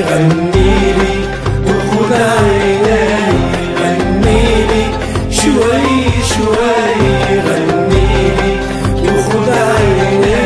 غنيلي وخد عيني، غنيلي شوي شوي، غنيلي وخد عيني.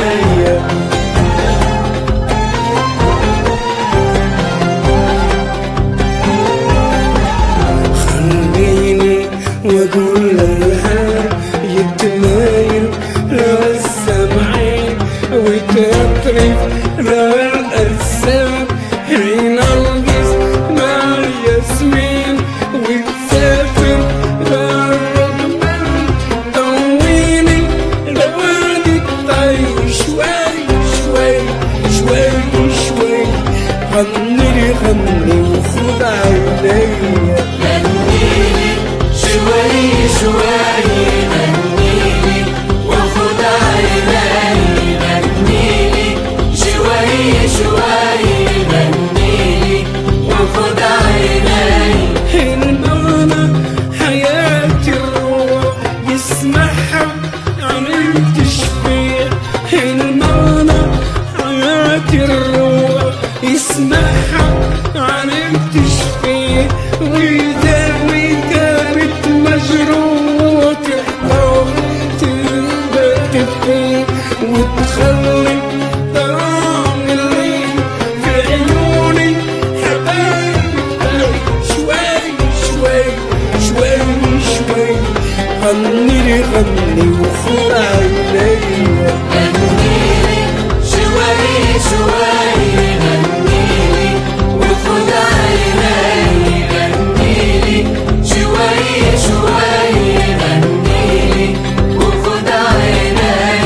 خليني واقول لها يتمايل لها السمعين وتطرف لها الأجسام، حين القص مع الياسمين وتسافر لها الرجمان، طويني لوادي الطي شوي شوي شوي شوي، غنيلي غني وخد عيني. غنيلي شوي شوي، غنيلي وخد عيني، غنيلي شوي شوي، غنيلي وخد عيني. المعنى حياة الروح يسمعها عن تشفيع، المعنى حياة الروح يسمعها عن تشفيع، ويداوي كانت مجروح تحتار تبقى تبكي وتخلي طعم الليل في عيوني حبايبي شوي شوي شوي شوي، غنيلي غني وخد عيني. غنيلي شوي شوي، غنيلي وخد عيني، غنيلي شوي شوي، غنيلي وخد عيني.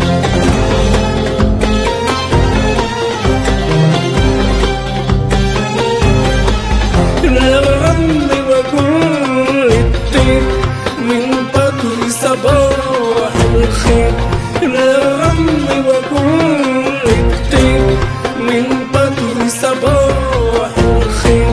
لغني واقول الطير من بطل صباح الخير، لغني واقول الطير من بطل صباح الخير،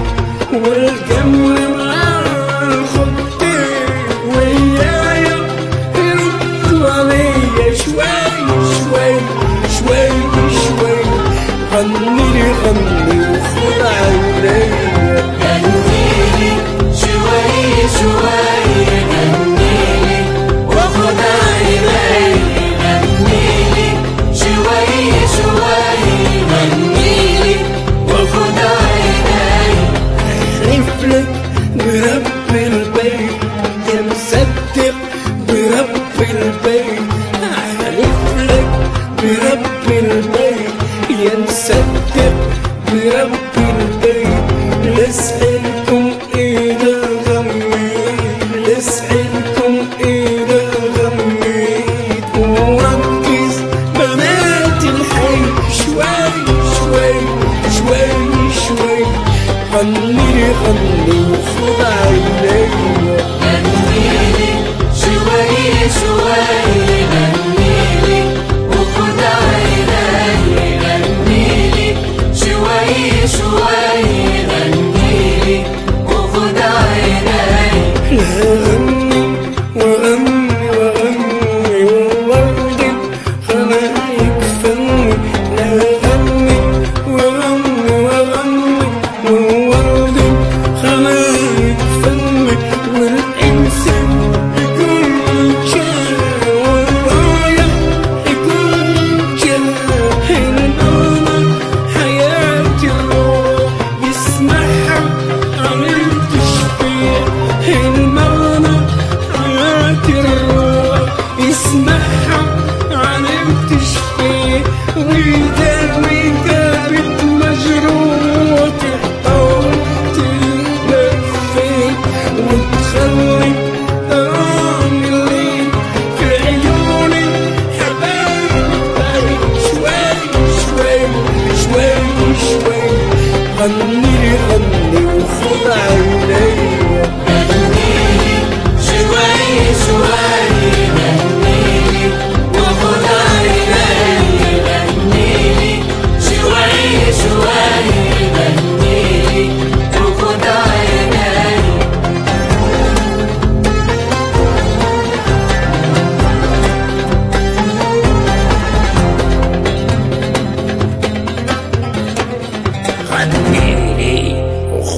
والجمل مع الخطير ويايا يردوا عليا شوي شوي شوي شوي، غنيلي غني وخد عيني. غنيلي شوي شوي، غنيلي وخد عيني، غنيلي شوي شوي، غنيلي وخد عيني. احلف لك برب البيت يا مصدق برب البيت، احلف لك برب البيت يا مصدق برب البيت، لاسألكم إذا غميت، لاسألكم إذا غميت، وركز بنات الحي شوي شوي شوي شوي، غنيلي غني وخد عيني. غنيلي شوي شوي، غنيلي وخد عيني، غنيلي شوي شوي، غنيلي وخد عيني. غني وغني وغني وورد خلايق فني، لا غني وغني وغني وورد خلايق فني، والإنسان يكون جاه والراية يكون جاه، المعنى حياة الروح يسمعها عن التشفيع، المعنى حياة الروح يسمعها عن التشفيع، ويداوي كانت مجروح تحتار تلفي وتخلي طعم الليل في عيوني حبايبي شوي شوي شوي شوي، غنيلي غني وخد عيني. غنيلي شوي شوي، غنيلي وخد عيني، غنيلي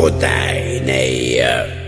وخد عينيا.